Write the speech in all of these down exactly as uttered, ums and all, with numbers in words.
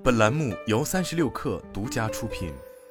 本栏目由三十六氪独家出品。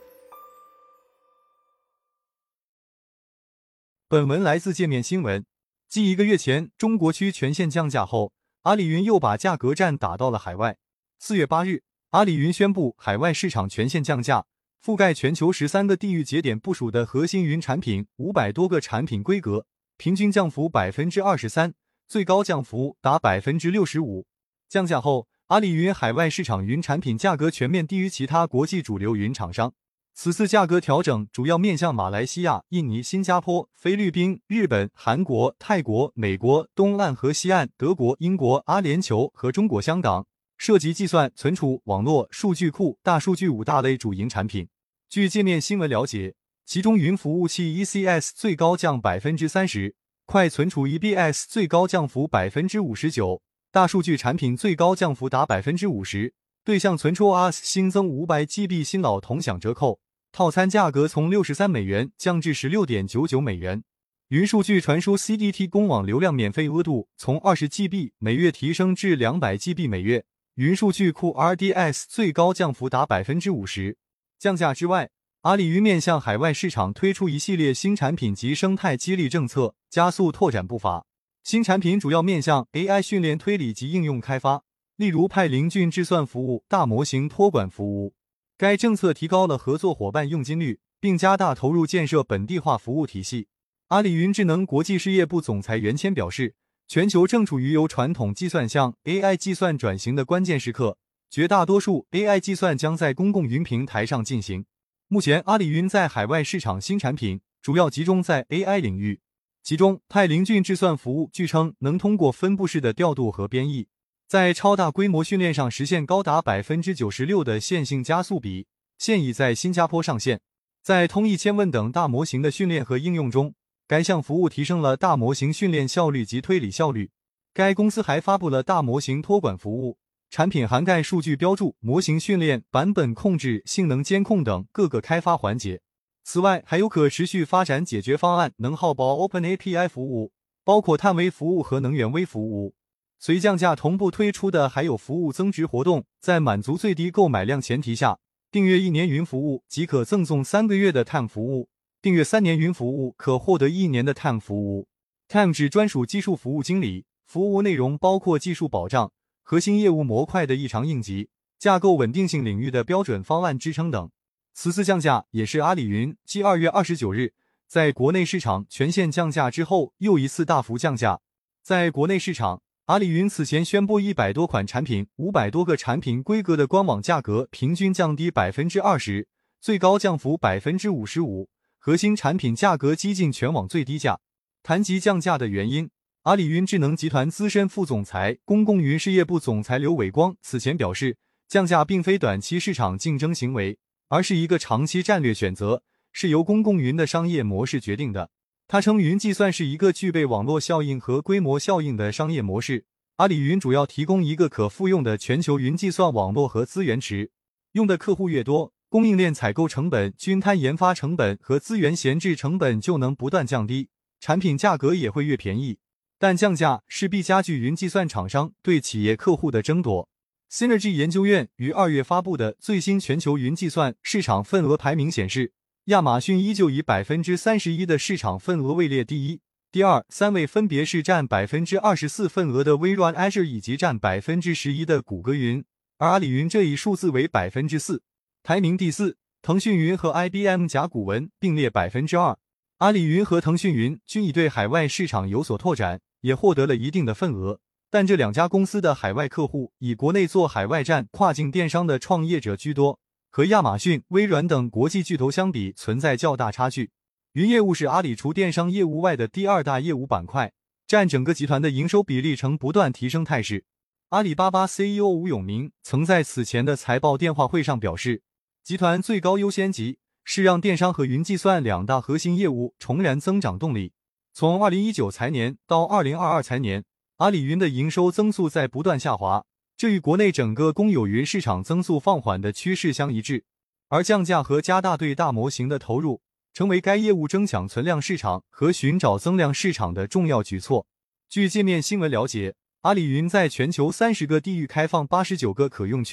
本文来自界面新闻。继一个月前中国区全线降价后，阿里云又把价格战打到了海外。四月八日，阿里云宣布海外市场全线降价，覆盖全球十三个地域节点部署的核心云产品五百多个产品规格，平均降幅 百分之二十三， 最高降幅达 百分之六十五。 降价后，阿里云海外市场云产品价格全面低于其他国际主流云厂商。此次价格调整主要面向马来西亚、印尼、新加坡、菲律宾、日本、韩国、泰国、美国、东岸和西岸、德国、英国、阿联酋和中国香港，涉及计算、存储、网络、数据库、大数据五大类主营产品。据界面新闻了解，其中云服务器 E C S 最高降 百分之三十， 快存储 E B S 最高降幅 百分之五十九， 大数据产品最高降幅达 百分之五十， 对象存储 O A S 新增 五百 G B 新老同享折扣，套餐价格从六十三美元降至 十六点九九美元。云数据传输 C D T 公网流量免费额度从 二十 G B 每月提升至 两百 G B 每月，云数据库 R D S 最高降幅达 百分之五十。 降价之外，阿里云面向海外市场推出一系列新产品及生态激励政策，加速拓展步伐。新产品主要面向 A I 训练推理及应用开发，例如派灵俊智算服务、大模型托管服务。该政策提高了合作伙伴用金率，并加大投入建设本地化服务体系。阿里云智能国际事业部总裁袁谦表示，全球正处于由传统计算向 A I 计算转型的关键时刻，绝大多数 A I 计算将在公共云平台上进行。目前阿里云在海外市场新产品主要集中在 A I 领域，其中派灵俊智算服务据称能通过分布式的调度和编译，在超大规模训练上实现高达 百分之九十六 的线性加速比，现已在新加坡上线。在通义千问等大模型的训练和应用中，该项服务提升了大模型训练效率及推理效率。该公司还发布了大模型托管服务，产品涵盖数据标注、模型训练、版本控制、性能监控等各个开发环节。此外，还有可持续发展解决方案能耗包 OpenAPI 服务，包括碳微服务和能源微服务。随降价同步推出的还有服务增值活动，在满足最低购买量前提下，订阅一年云服务即可赠送三个月的 T A M 服务，订阅三年云服务可获得一年的 T A M 服务。T A M 指专属技术服务经理，服务内容包括技术保障、核心业务模块的异常应急、架构稳定性领域的标准方案支撑等。此次降价也是阿里云继二月二十九日在国内市场全线降价之后又一次大幅降价。在国内市场，阿里云此前宣布一百多款产品、五百多个产品规格的官网价格平均降低 百分之二十， 最高降幅 百分之五十五， 核心产品价格几近全网最低价。谈及降价的原因，阿里云智能集团资深副总裁、公共云事业部总裁刘伟光此前表示，降价并非短期市场竞争行为，而是一个长期战略选择，是由公共云的商业模式决定的。他称云计算是一个具备网络效应和规模效应的商业模式，阿里云主要提供一个可复用的全球云计算网络和资源池，用的客户越多，供应链采购成本、均摊研发成本和资源闲置成本就能不断降低，产品价格也会越便宜。但降价势必加剧云计算厂商对企业客户的争夺。Synergy 研究院于二月发布的最新全球云计算市场份额排名显示，亚马逊依旧以 百分之三十一 的市场份额位列第一，第二、三位分别是占 百分之二十四 份额的微软 Azure 以及占 百分之十一 的谷歌云，而阿里云这一数字为 百分之四。 排名第四，腾讯云和 I B M 甲骨文并列 百分之二。 阿里云和腾讯云均已对海外市场有所拓展，也获得了一定的份额，但这两家公司的海外客户以国内做海外站跨境电商的创业者居多，和亚马逊、微软等国际巨头相比存在较大差距。云业务是阿里除电商业务外的第二大业务板块，占整个集团的营收比例呈不断提升态势。阿里巴巴 C E O 吴永明曾在此前的财报电话会上表示，集团最高优先级是让电商和云计算两大核心业务重燃增长动力。从二零一九财年到二零二二财年，阿里云的营收增速在不断下滑，这与国内整个公有云市场增速放缓的趋势相一致。而降价和加大对大模型的投入，成为该业务争抢存量市场和寻找增量市场的重要举措。据界面新闻了解，阿里云在全球三十个地域开放八十九个可用区，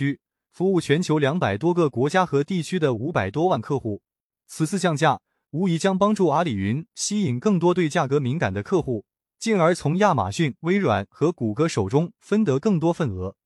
服务全球两百多个国家和地区的五百多万客户。此次降价无疑将帮助阿里云吸引更多对价格敏感的客户，进而从亚马逊、微软和谷歌手中分得更多份额。